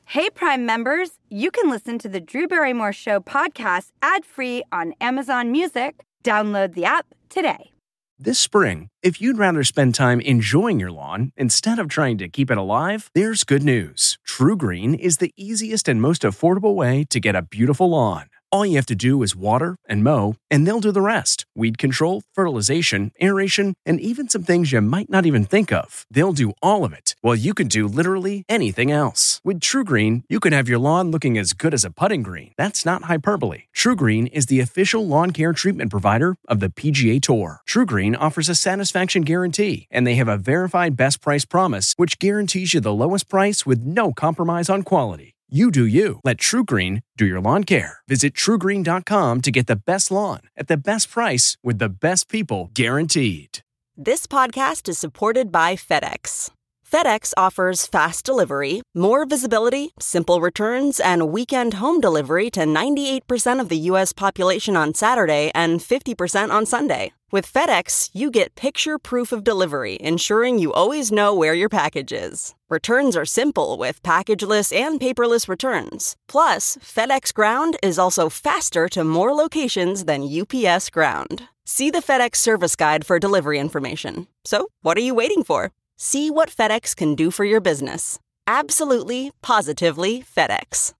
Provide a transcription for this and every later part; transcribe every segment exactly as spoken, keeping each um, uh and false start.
Hey, Prime members, you can listen to the Drew Barrymore Show podcast ad-free on Amazon Music. Download the app today. This spring, if you'd rather spend time enjoying your lawn instead of trying to keep it alive, there's good news. True Green is the easiest and most affordable way to get a beautiful lawn. All you have to do is water and mow, and they'll do the rest. Weed control, fertilization, aeration, and even some things you might not even think of. They'll do all of it, while you can do literally anything else. With True Green, you can have your lawn looking as good as a putting green. That's not hyperbole. True Green is the official lawn care treatment provider of the P G A Tour. True Green offers a satisfaction guarantee, and they have a verified best price promise, which guarantees you the lowest price with no compromise on quality. You do you. Let True Green do your lawn care. Visit true green dot com to get the best lawn at the best price with the best people guaranteed. This podcast is supported by FedEx. FedEx offers fast delivery, more visibility, simple returns, and weekend home delivery to ninety-eight percent of the U S population on Saturday and fifty percent on Sunday. With FedEx, you get picture proof of delivery, ensuring you always know where your package is. Returns are simple with packageless and paperless returns. Plus, FedEx Ground is also faster to more locations than U P S Ground. See the FedEx service guide for delivery information. So, what are you waiting for? See what FedEx can do for your business. Absolutely, positively FedEx.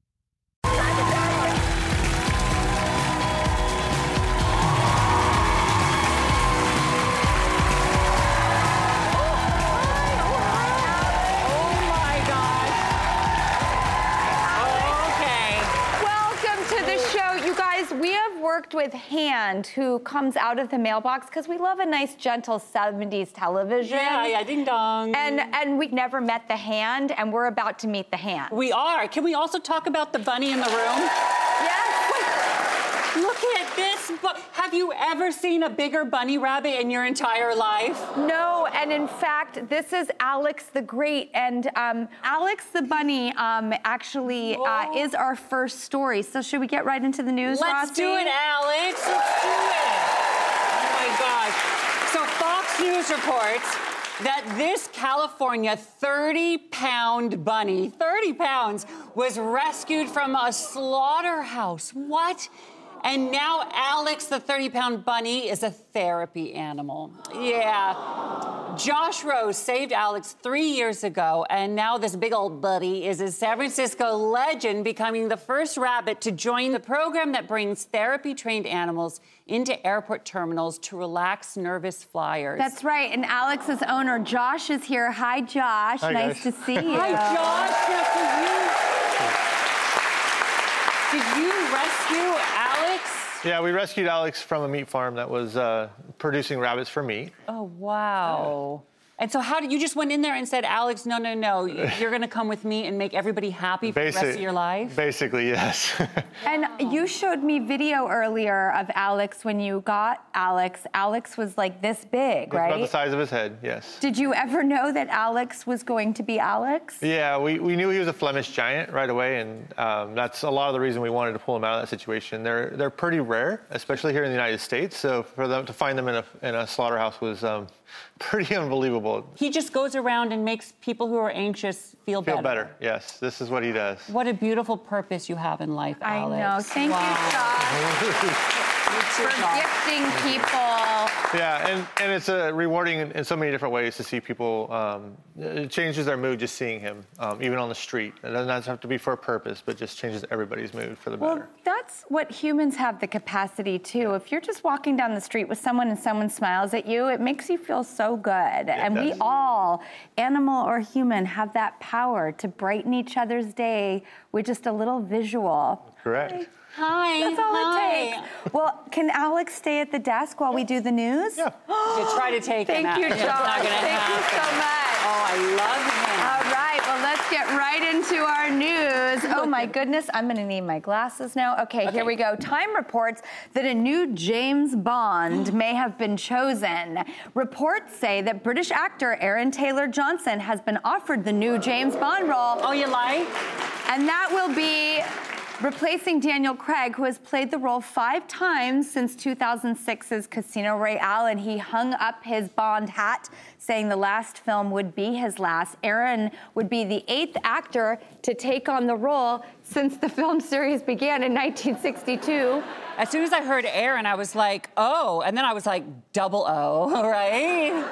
We have worked with Hand, who comes out of the mailbox because we love a nice, gentle seventies television. Yeah, yeah, ding dong. And and we never met the Hand, and we're about to meet the Hand. We are. Can we also talk about the bunny in the room? Yes. Look at this. Have you ever seen a bigger bunny rabbit in your entire life? No, and in fact, this is Alex the Great, and um, Alex the bunny um, actually uh, is our first story. So should we get right into the news, Let's Rossi? do it, Alex. Let's do it. Oh my gosh. So Fox News reports that this California thirty-pound bunny, thirty pounds, was rescued from a slaughterhouse. What? And now Alex, the thirty-pound bunny, is a therapy animal. Yeah. Josh Rose saved Alex three years ago, and now this big old buddy is a San Francisco legend, becoming the first rabbit to join the program that brings therapy-trained animals into airport terminals to relax nervous flyers. That's right, and Alex's owner, Josh, is here. Hi, Josh. Hi, nice guys. to see you. Hi, Josh. Nice to you. Did you rescue Alex? Yeah, we rescued Alex from a meat farm that was uh, producing rabbits for meat. Oh, wow. And so how did you just went in there and said, Alex, no, no, no, you're going to come with me and make everybody happy for Basi- the rest of your life? Basically, yes. And you showed me video earlier of Alex when you got Alex. Alex was like this big, It's right? about the size of his head, yes. Did you ever know that Alex was going to be Alex? Yeah, we, we knew he was a Flemish giant right away, and um, that's a lot of the reason we wanted to pull him out of that situation. They're they're pretty rare, especially here in the United States, so for them to find them in a, in a slaughterhouse was um, pretty unbelievable. He just goes around and makes people who are anxious feel, Feel better. better, yes. This is what he does. What a beautiful purpose you have in life, I Alex. know. Thank Wow. you, Josh, for gifting people. Yeah, and, and it's uh, rewarding in, in so many different ways to see people. Um, it changes their mood just seeing him, um, even on the street. It doesn't have to be for a purpose, but just changes everybody's mood for the Well, better. that's what humans have the capacity to. If you're just walking down the street with someone and someone smiles at you, it makes you feel so good. Yeah, and it we does. all, animal or human, have that power to brighten each other's day with just a little visual. Correct. Hi. That's all Hi. it takes. Well, can Alex stay at the desk while we do the news? Yeah. You try to take Thank him you, out. Josh. It's not gonna Thank happen. you so much. Oh, I love him. All right, well, let's get right into our news. Oh, my goodness, I'm going to need my glasses now. Okay, Okay. here we go. Time reports that a new James Bond may have been chosen. Reports say that British actor Aaron Taylor-Johnson has been offered the new James Bond role, Oh, you like? and that will be replacing Daniel Craig, who has played the role five times since two thousand six's Casino Royale, and he hung up his Bond hat, saying the last film would be his last. Aaron would be the eighth actor to take on the role since the film series began in nineteen sixty-two. As soon as I heard Aaron, I was like, oh, and then I was like, double O, right?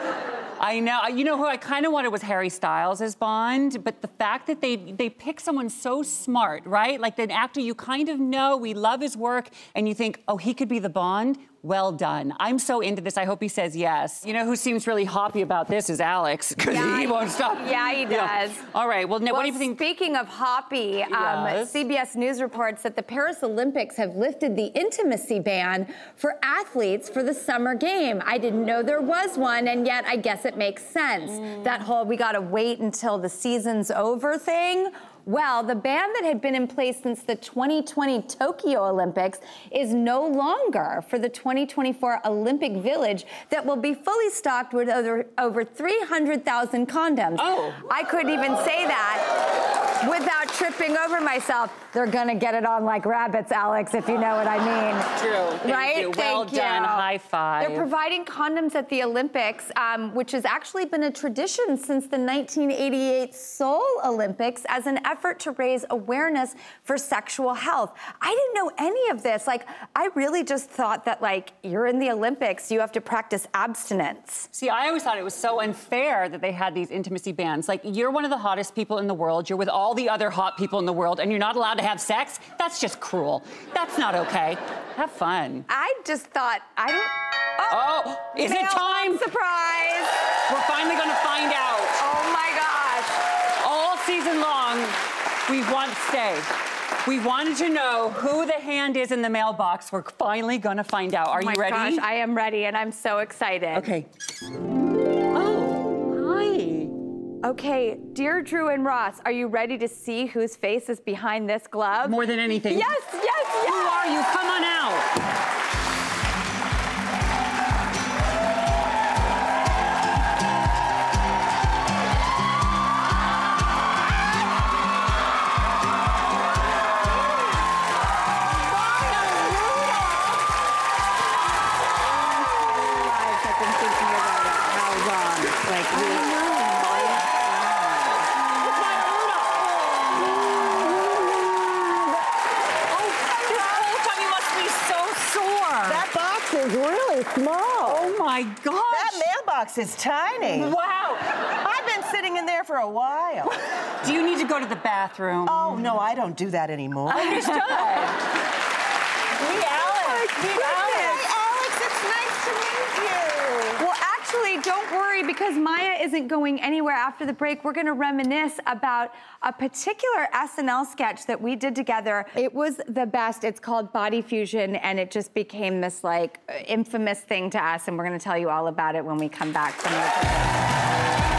I know. You know who I kind of wanted was Harry Styles as Bond, but the fact that they they pick someone so smart, right? Like an actor you kind of know, we love his work, and you think, oh, he could be the Bond? Well done. I'm so into this. I hope he says yes. You know who seems really hoppy about this is Alex, because Yeah, he won't stop. Yeah, he does. Yeah. All right. Well, now, Well, what do you think? speaking of hoppy, um, Yes. C B S News reports that the Paris Olympics have lifted the intimacy ban for athletes for the summer game. I didn't know there was one, and yet I guess it makes sense. Mm. That whole we got to wait until the season's over thing. Well, the ban that had been in place since the twenty twenty Tokyo Olympics is no longer for the twenty twenty-four Olympic Village that will be fully stocked with over, over three hundred thousand condoms. Oh. I couldn't even say that without tripping over myself. They're gonna get it on like rabbits, Alex, if you know what I mean. True. Thank Right? you. Well Thank done. you. High five. They're providing condoms at the Olympics, um, which has actually been a tradition since the nineteen eighty-eight Seoul Olympics as an effort to raise awareness for sexual health. I didn't know any of this. Like, I really just thought that, like, you're in the Olympics, you have to practice abstinence. See, I always thought it was so unfair that they had these intimacy bans. Like, you're one of the hottest people in the world. You're with all the other hot people in the world, and you're not allowed to have sex? That's just cruel. That's not okay. Have fun. I just thought, I don't... Oh, is it time? Surprise! We're finally going to find out. Oh, my gosh. All season long, we want stay. We wanted to know who the hand is in the mailbox. We're finally going to find out. Are Oh my you ready? gosh, I am ready, and I'm so excited. Okay. Oh, hi. Okay, dear Drew and Ross, are you ready to see whose face is behind this glove? More than anything. Yes, yes, yes. Who are you? Come on out. Small. Oh my gosh. That mailbox is tiny. Wow. I've been sitting in there for a while. Do you need to go to the bathroom? Oh, no, I don't do that anymore. Understood. Meet Alex. Meet Alex. Hi, Alex. It's nice to meet you. Well, actually, don't worry, because Maya isn't going anywhere after the break. We're going to reminisce about a particular S N L sketch that we did together. It was the best. It's called Body Fusion, and it just became this, like, infamous thing to us, and we're going to tell you all about it when we come back from the break.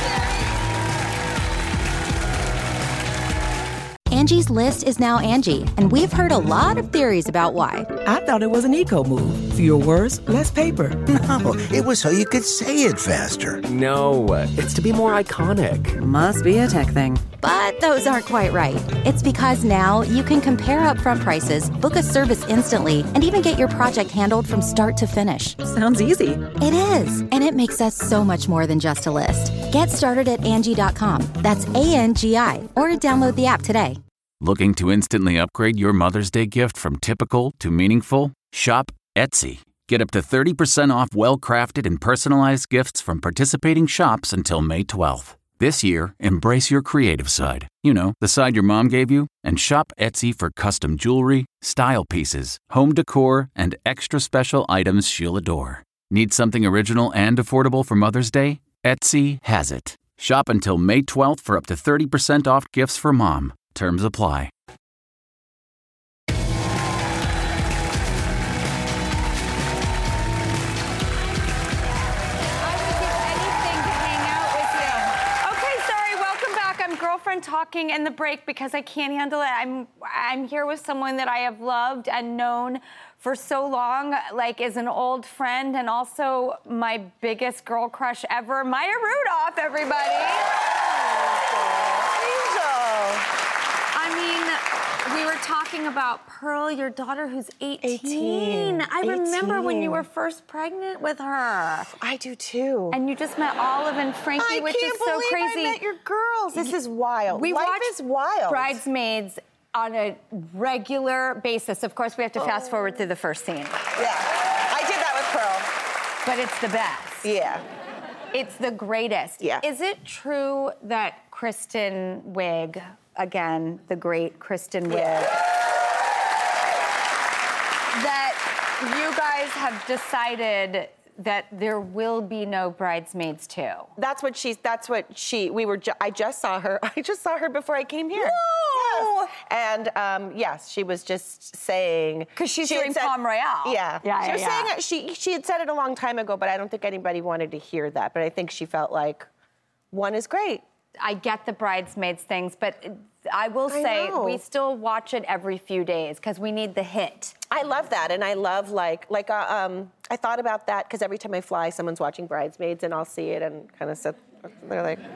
Angie's List is now Angie, and we've heard a lot of theories about why. I thought it was an eco move. Fewer words, less paper. No, it was so you could say it faster. No, it's to be more iconic. Must be a tech thing. But those aren't quite right. It's because now you can compare upfront prices, book a service instantly, and even get your project handled from start to finish. Sounds easy. It is, and it makes us so much more than just a list. Get started at Angie dot com. That's A N G I, or download the app today. Looking to instantly upgrade your Mother's Day gift from typical to meaningful? Shop Etsy. Get up to thirty percent off well-crafted and personalized gifts from participating shops until May twelfth. This year, embrace your creative side. You know, the side your mom gave you. And shop Etsy for custom jewelry, style pieces, home decor, and extra special items she'll adore. Need something original and affordable for Mother's Day? Etsy has it. Shop until May twelfth for up to thirty percent off gifts for mom. Terms apply. Girlfriend talking in the break because I can't handle it. I'm I'm here with someone that I have loved and known for so long, like is an old friend and also my biggest girl crush ever, Maya Rudolph, everybody. Angel. I mean, We were talking about Pearl, your daughter who's eighteen. eighteen. I remember when you eighteen. were first pregnant with her. I do too. And you just met Olive and Frankie, I which can't is so believe crazy. I met your girls. This is wild. We Life watched is wild. Bridesmaids on a regular basis. Of course, we have to oh. fast forward through the first scene. Yeah, I did that with Pearl. But it's the best. Yeah. It's the greatest. Yeah. Is it true that Kristen Wiig, again, the great Kristen Wiig, yeah. that you guys have decided that there will be no Bridesmaids two? That's what she's, that's what she, we were, ju- I just saw her, I just saw her before I came here. No! Yes. And um, yes, she was just saying. Because she's she doing said, Palm Royale. Yeah. Yeah, she yeah, was yeah. saying, it, she, she had said it a long time ago, but I don't think anybody wanted to hear that. But I think she felt like one is great. I get the Bridesmaids things, but I will I say know. we still watch it every few days because we need the hit. I love that, and I love like like uh, um, I thought about that because every time I fly, someone's watching Bridesmaids, and I'll see it and kind of sit. They're like,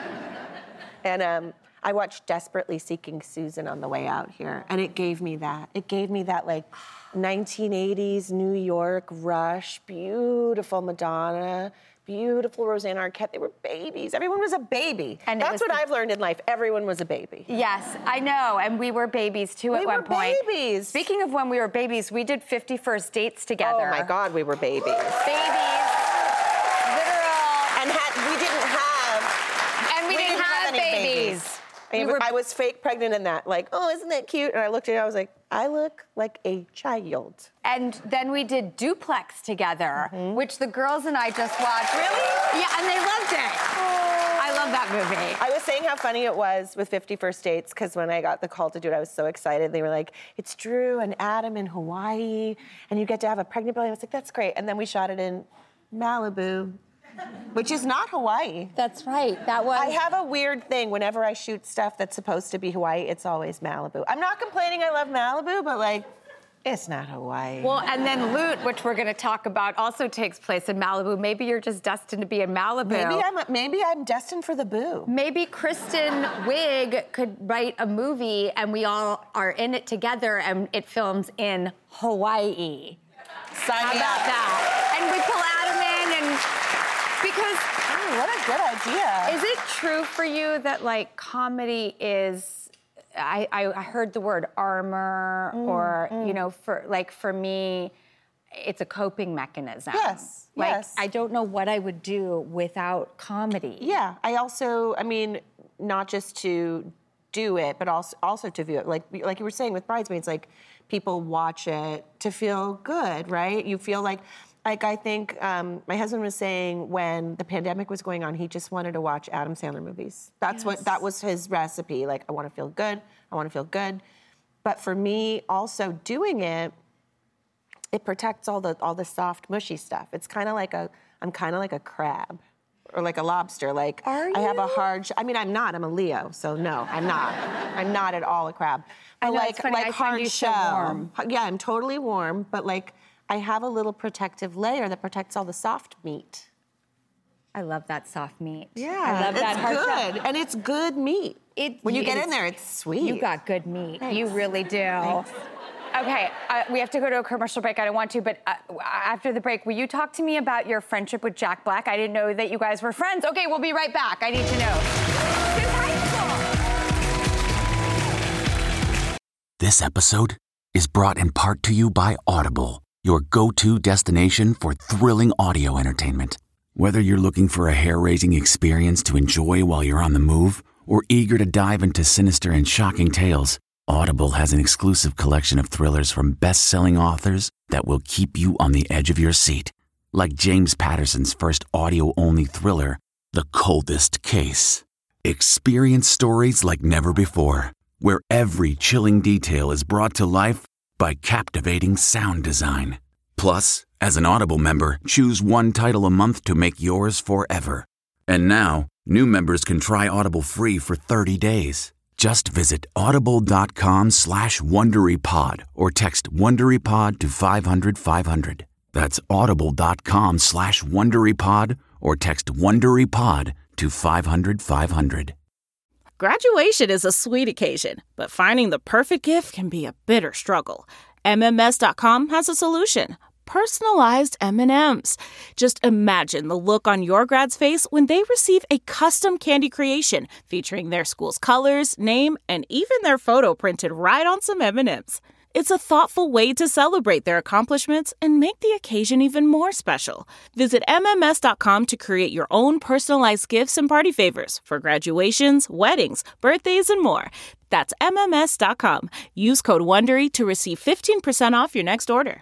and um, I watched Desperately Seeking Susan on the way out here, and it gave me that. It gave me that like nineteen eighties New York rush, beautiful Madonna. Beautiful Rosanna Arquette. They were babies. Everyone was a baby. And that's what the... I've learned in life. Everyone was a baby. Yes, I know. And we were babies, too, we at one were point. babies. Speaking of when we were babies, we did fifty first dates together. Oh, my God, we were babies. Babies. Literal. And had, we didn't have... And we, we didn't, didn't have, have any babies. babies. We I, were... I was fake pregnant in that. Like, oh, isn't that cute? And I looked at it, I was like, I look like a child. And then we did Duplex together, mm-hmm. which the girls and I just watched. Really? Yeah, and they loved it. Oh. I love that movie. I was saying how funny it was with fifty first dates, because when I got the call to do it, I was so excited. They were like, it's Drew and Adam in Hawaii, and you get to have a pregnant belly. I was like, that's great. And then we shot it in Malibu, which is not Hawaii. That's right. That was... I have a weird thing. Whenever I shoot stuff that's supposed to be Hawaii, it's always Malibu. I'm not complaining I love Malibu, but like, it's not Hawaii. Well, and then Loot, which we're going to talk about, also takes place in Malibu. Maybe you're just destined to be in Malibu. Maybe I'm, maybe I'm destined for the boo. Maybe Kristen Wiig could write a movie and we all are in it together and it films in Hawaii. Sign How me about up. that? And we pull Adam in and... Because... Oh, what a good idea. Is it true for you that, like, comedy is... I, I heard the word armor, mm, or, mm. you know, for like, for me, it's a coping mechanism. Yes, like, yes. I don't know what I would do without comedy. Yeah, I also, I mean, not just to do it, but also also to view it. Like, like you were saying with Bridesmaids, like, people watch it to feel good, right? You feel like... Like, I think um, my husband was saying when the pandemic was going on, he just wanted to watch Adam Sandler movies. That's yes. what, that was his recipe. Like, I want to feel good. I want to feel good. But for me, also doing it, it protects all the all the soft, mushy stuff. It's kind of like a, I'm kind of like a crab or like a lobster. Like, Are you? I have a hard, I mean, I'm not, I'm a Leo, so no, I'm not. I'm not at all a crab. But I know, like, it's funny, like I hard find you so shell. warm. Yeah, I'm totally warm, but like, I have a little protective layer that protects all the soft meat. I love that soft meat. Yeah, I love it's that hard good, shell. and it's good meat. It, when you it get is, in there, it's sweet. You got good meat. Thanks. You really do. Thanks. Okay, uh, we have to go to a commercial break. I don't want to, but uh, after the break, will you talk to me about your friendship with Jack Black? I didn't know that you guys were friends. Okay, we'll be right back. I need to know. Since high school. This episode is brought in part to you by Audible, your go-to destination for thrilling audio entertainment. Whether you're looking for a hair-raising experience to enjoy while you're on the move or eager to dive into sinister and shocking tales, Audible has an exclusive collection of thrillers from best-selling authors that will keep you on the edge of your seat. Like James Patterson's first audio-only thriller, The Coldest Case. Experience stories like never before, where every chilling detail is brought to life by captivating sound design. Plus, as an Audible member, choose one title a month to make yours forever. And now, new members can try Audible free for thirty days. Just visit audible.com slash WonderyPod or text WonderyPod to five hundred five hundred. That's audible.com slash WonderyPod or text WonderyPod to five hundred five hundred. Graduation is a sweet occasion, but finding the perfect gift can be a bitter struggle. M M S dot com has a solution. Personalized M and M's. Just imagine the look on your grad's face when they receive a custom candy creation featuring their school's colors, name, and even their photo printed right on some M and M's. It's a thoughtful way to celebrate their accomplishments and make the occasion even more special. Visit M M S dot com to create your own personalized gifts and party favors for graduations, weddings, birthdays, and more. That's M M S dot com. Use code WONDERY to receive fifteen percent off your next order.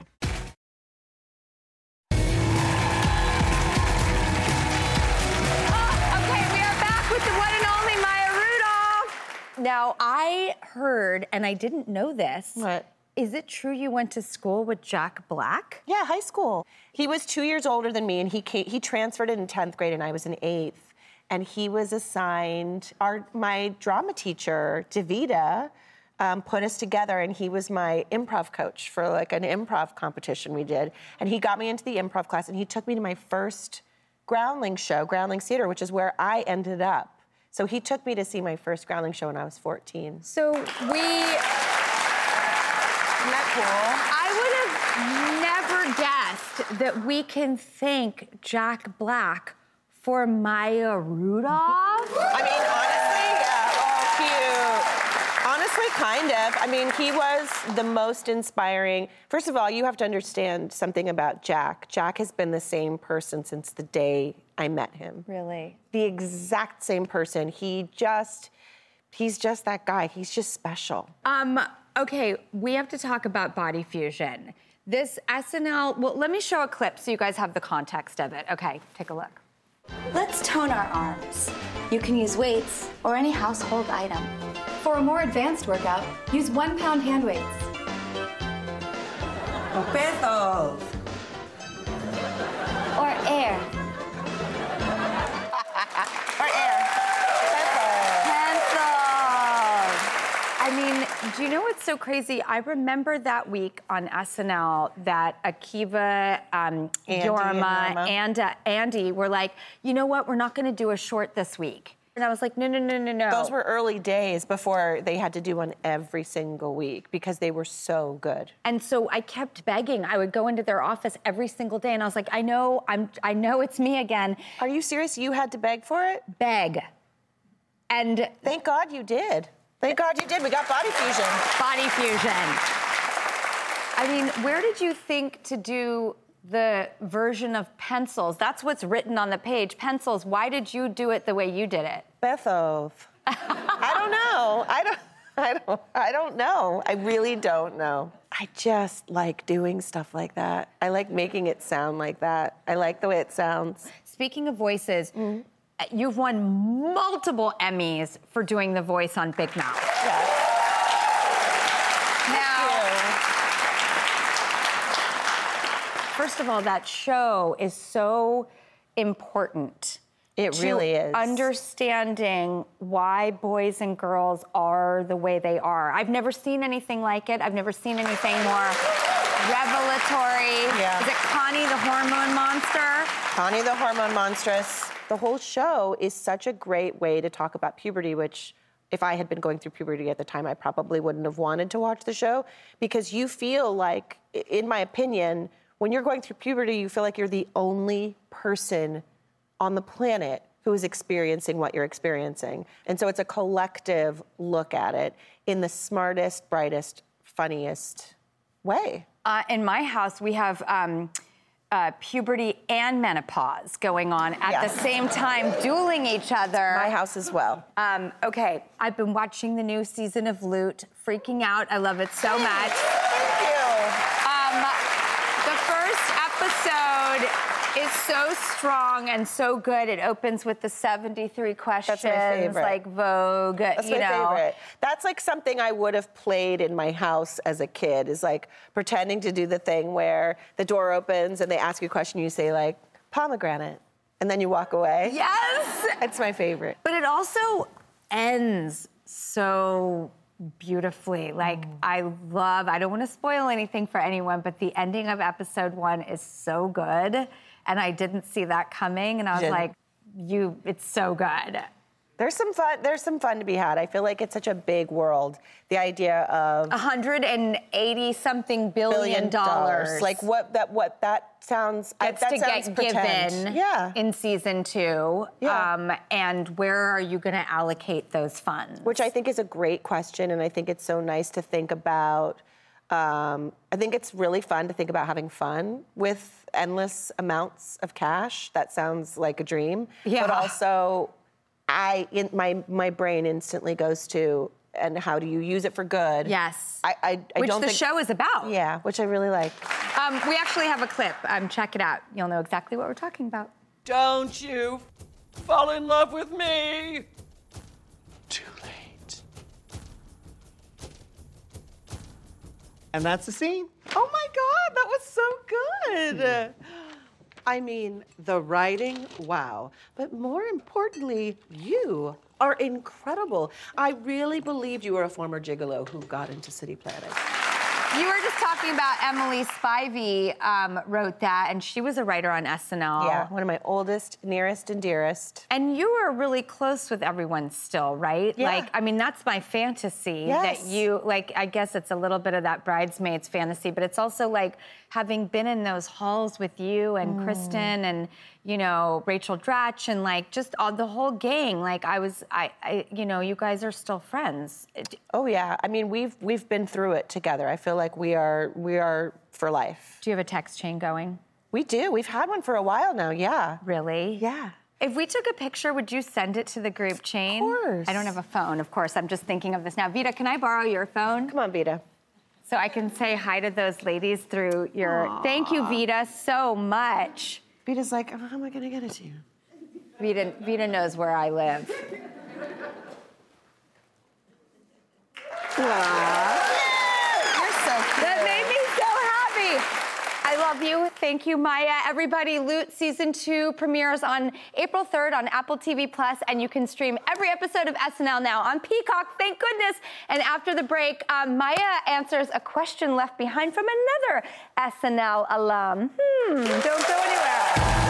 Now, I heard, and I didn't know this. What? Is it true you went to school with Jack Black? Yeah, high school. He was two years older than me, and he came, he transferred in tenth grade, and I was in eighth. And he was assigned, our my drama teacher, Davida, um, put us together, and he was my improv coach for like an improv competition we did. And he got me into the improv class, and he took me to my first Groundlings show, Groundlings Theater, which is where I ended up. So he took me to see my first Groundling show when I was fourteen. So we... Isn't that cool? I would have never guessed that we can thank Jack Black for Maya Rudolph. I mean, honestly, yeah, oh, cute. Honestly, kind of. I mean, he was the most inspiring. First of all, you have to understand something about Jack. Jack has been the same person since the day I met him. Really? The exact same person. He just, he's just that guy. He's just special. Um, okay, we have to talk about Body Fusion. This S N L, well, let me show a clip so you guys have the context of it. Okay, take a look. Let's tone our arms. You can use weights or any household item. For a more advanced workout, use one pound hand weights. Pesos. Or air. Or air. Pencils. I mean, do you know what's so crazy? I remember that week on S N L that Akiva, um, Andy Yorma, and Yorma. and uh, Andy were like, you know what? We're not going to do a short this week. And I was like, no, no, no, no, no. Those were early days before they had to do one every single week because they were so good. And so I kept begging. I would go into their office every single day, and I was like, I know, I'm, I know it's me again. Are you serious? You had to beg for it? Beg. And thank God you did. Thank God you did. We got Body Fusion. Body Fusion. I mean, where did you think to do the version of pencils? That's what's written on the page. Pencils. Why did you do it the way you did it? Bethov. I don't know. I don't. I don't. I don't know. I really don't know. I just like doing stuff like that. I like making it sound like that. I like the way it sounds. Speaking of voices, mm-hmm. you've won multiple Emmys for doing the voice on Big Mouth. Yeah. First of all, that show is so important. It really is. Understanding why boys and girls are the way they are. I've never seen anything like it. I've never seen anything more revelatory. Yeah. Is it Connie the Hormone Monster? Connie the Hormone Monstress. The whole show is such a great way to talk about puberty, which if I had been going through puberty at the time, I probably wouldn't have wanted to watch the show because you feel like, in my opinion, when you're going through puberty, you feel like you're the only person on the planet who is experiencing what you're experiencing. And so it's a collective look at it in the smartest, brightest, funniest way. Uh, in my house, we have um, uh, puberty and menopause going on at Yes. the same time, dueling each other. My house as well. Um, okay, I've been watching the new season of Loot, freaking out. I love it so much. Thank you. Um, the first episode is so strong and so good. It opens with the seventy-three questions, That's my favorite. like Vogue, That's you my know. favorite. That's like something I would have played in my house as a kid, is like pretending to do the thing where the door opens and they ask you a question, you say like, pomegranate, and then you walk away. Yes! It's my favorite. But it also ends so beautifully. Like, mm. I love, I don't want to spoil anything for anyone, but the ending of episode one is so good. And I didn't see that coming. And I was Didn't. like, you, it's so good. There's some fun. There's some fun to be had. I feel like it's such a big world. The idea of one hundred eighty something billion dollars. Like what that what that sounds. Gets I, that to sounds get pretend. given Yeah. in season two. Yeah. Um, and where are you going to allocate those funds? Which I think is a great question, and I think it's so nice to think about. Um, I think it's really fun to think about having fun with endless amounts of cash. That sounds like a dream. Yeah. But also, I in, my my brain instantly goes to, and how do you use it for good? Yes. I I, I which don't the think, show is about. Yeah, which I really like. Um, we actually have a clip. Um, check it out. You'll know exactly what we're talking about. Don't you fall in love with me? Too late. And that's the scene. Oh my God, that was so good. I mean, the writing, wow. But more importantly, you are incredible. I really believed you were a former gigolo who got into City Planning. You were just talking about Emily Spivey um, wrote that, and she was a writer on S N L. Yeah, one of my oldest, nearest, and dearest. And you were really close with everyone still, right? Yeah. Like, I mean, that's my fantasy. Yes. That you, like, I guess it's a little bit of that bridesmaids fantasy, but it's also like having been in those halls with you and Mm. Kristen and, you know, Rachel Dratch and like just all the whole gang. Like I was, I, I, you know, you guys are still friends. Oh yeah, I mean we've we've been through it together. I feel like we are we are for life. Do you have a text chain going? We do. We've had one for a while now. Yeah. Really? Yeah. If we took a picture, would you send it to the group chain? Of course. I don't have a phone, of course. I'm just thinking of this now. Vita, can I borrow your phone? Come on, Vita. So I can say hi to those ladies through your... Aww. Thank you, Vita, so much. Vita's like, how am I going to get it to you? Vita, Vita knows where I live. Aww. You're so cute. That made me so happy. I love you. Thank you, Maya. Everybody, Loot Season two premieres on April third on Apple T V Plus, and you can stream every episode of S N L now on Peacock, thank goodness. And after the break, um, Maya answers a question left behind from another S N L alum. Hmm, don't go anywhere.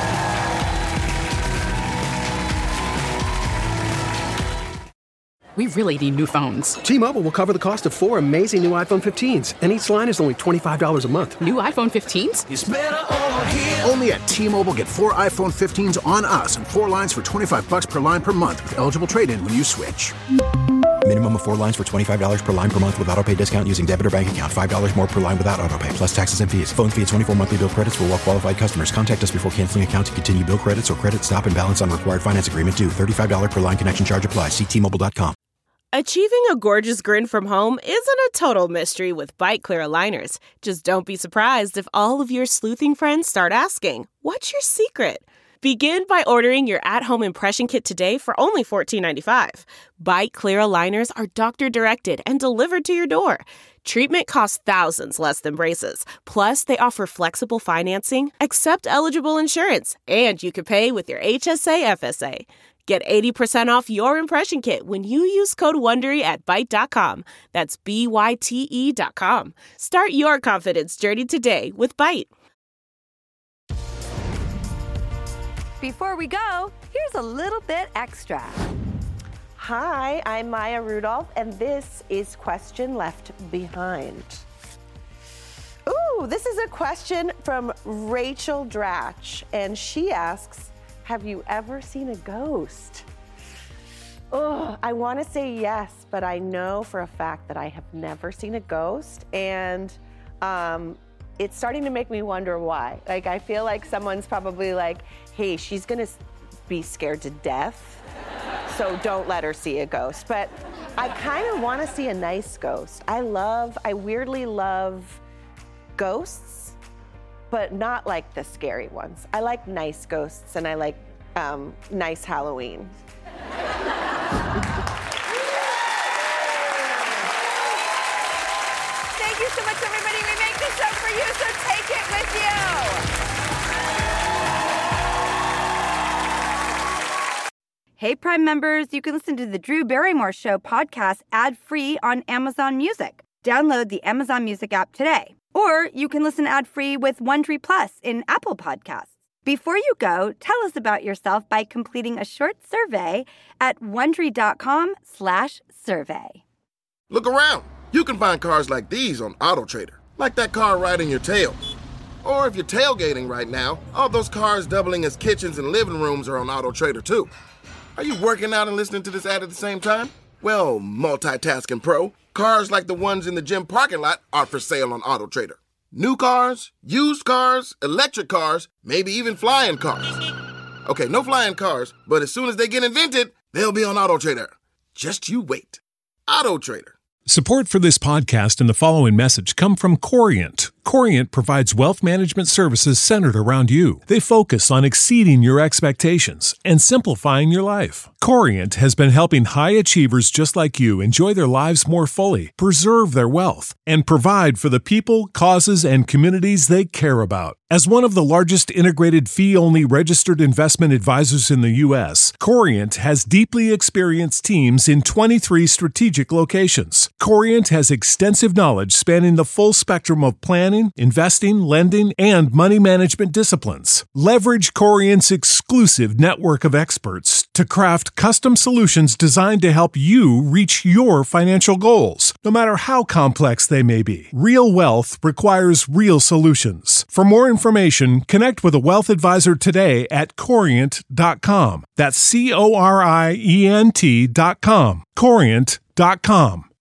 We really need new phones. T-Mobile will cover the cost of four amazing new iPhone fifteens, and each line is only twenty-five dollars a month. New iPhone fifteens? It's better over here. Only at T-Mobile, get four iPhone fifteens on us and four lines for twenty-five bucks per line per month with eligible trade-in when you switch. Minimum of four lines for twenty-five dollars per line per month with autopay discount using debit or bank account. five dollars more per line without autopay, plus taxes and fees. Phone fee at twenty-four monthly bill credits for well-qualified customers. Contact us before canceling account to continue bill credits or credit stop and balance on required finance agreement due. thirty-five dollars per line connection charge applies. See T Mobile dot com. Achieving a gorgeous grin from home isn't a total mystery with Byte Clear aligners. Just don't be surprised if all of your sleuthing friends start asking, "What's your secret?" Begin by ordering your at-home impression kit today for only fourteen ninety-five. Byte Clear aligners are doctor-directed and delivered to your door. Treatment costs thousands less than braces. Plus, they offer flexible financing, accept eligible insurance, and you can pay with your H S A F S A. Get eighty percent off your impression kit when you use code WONDERY at byte dot com. That's B Y T E dot com. Start your confidence journey today with Byte. Before we go, here's a little bit extra. Hi, I'm Maya Rudolph, and this is Question Left Behind. Ooh, this is a question from Rachel Dratch, and she asks, have you ever seen a ghost? Oh, I want to say yes, but I know for a fact that I have never seen a ghost, and um, it's starting to make me wonder why. Like, I feel like someone's probably like, hey, she's gonna be scared to death, so don't let her see a ghost. But I kind of want to see a nice ghost. I love, I weirdly love ghosts, but not like the scary ones. I like nice ghosts, and I like um, nice Halloween. Thank you so much, everybody. We make this show for you, so take it with you. Hey, Prime members, you can listen to the Drew Barrymore Show podcast ad-free on Amazon Music. Download the Amazon Music app today. Or you can listen ad-free with Wondery Plus in Apple Podcasts. Before you go, tell us about yourself by completing a short survey at Wondery.com slash survey. Look around. You can find cars like these on AutoTrader, like that car right in your tail. Or if you're tailgating right now, all those cars doubling as kitchens and living rooms are on AutoTrader too. Are you working out and listening to this ad at the same time? Well, multitasking pro, cars like the ones in the gym parking lot are for sale on AutoTrader. New cars, used cars, electric cars, maybe even flying cars. Okay, no flying cars, but as soon as they get invented, they'll be on AutoTrader. Just you wait. AutoTrader. Support for this podcast and the following message come from Corient. Corient provides wealth management services centered around you. They focus on exceeding your expectations and simplifying your life. Corient has been helping high achievers just like you enjoy their lives more fully, preserve their wealth, and provide for the people, causes, and communities they care about. As one of the largest integrated fee-only registered investment advisors in the U S, Corient has deeply experienced teams in twenty-three strategic locations. Corient has extensive knowledge spanning the full spectrum of planning, investing, lending, and money management disciplines. Leverage Corient's exclusive network of experts to craft custom solutions designed to help you reach your financial goals, no matter how complex they may be. Real wealth requires real solutions. For more information, connect with a wealth advisor today at corient dot com. That's C O R I E N T dot com. corient dot com.